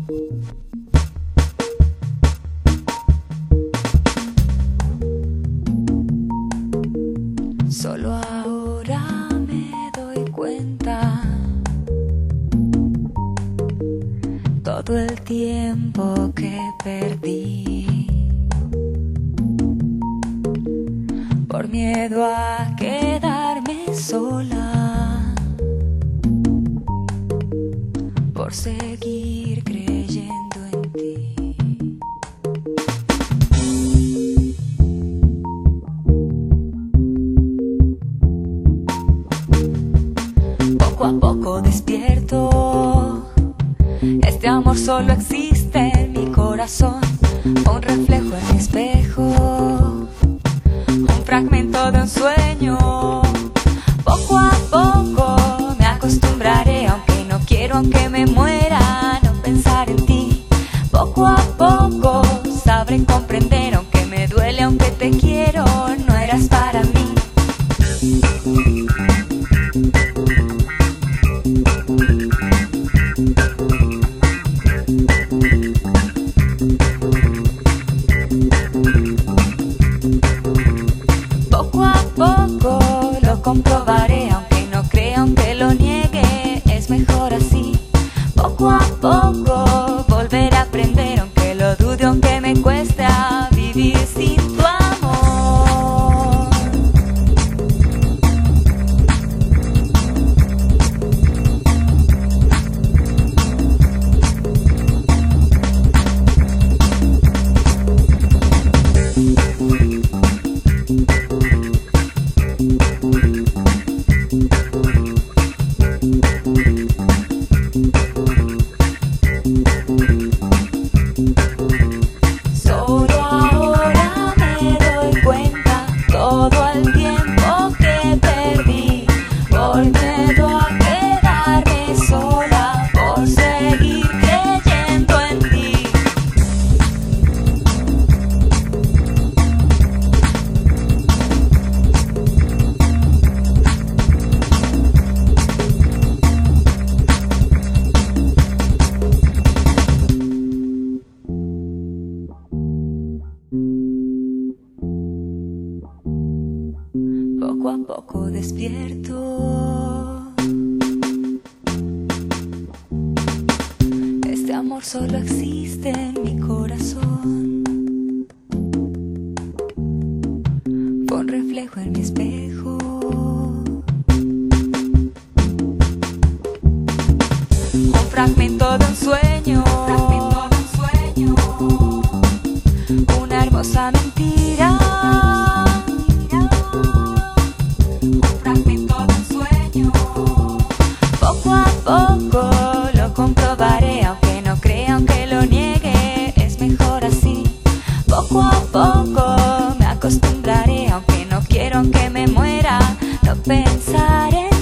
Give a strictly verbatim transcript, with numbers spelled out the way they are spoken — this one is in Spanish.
Solo ahora me doy cuenta todo el tiempo que perdí por miedo a quedarme sola, por seguir creyendo en ti. Poco a poco despierto, este amor solo existe en mi corazón, un reflejo en mi espejo, un fragmento de un sueño. Poco a poco me acostumbraré, aunque no quiero, aunque me muera, no pensar en ti. Poco a poco sabré comprender, aunque me duele, aunque te quiero, no eras para mí. Poco a poco lo comprobaré, aunque no crea, aunque lo niegue, es mejor así. Poco a poco volveré a aprender, aunque lo dude, aunque me cueste a vivir sin tu amor. Solo ahora me doy cuenta todo el tiempo que perdí por miedo a quedarme sola, por seguir creyendo en ti. Poco a poco despierto, este amor solo existe en mi corazón, fue un reflejo en mi espejo, un fragmento de un sueño, una hermosa mentira. Poco a poco lo comprobaré, aunque no crea, aunque lo niegue, es mejor así. Poco a poco me acostumbraré, aunque no quiero, aunque me muera, no pensaré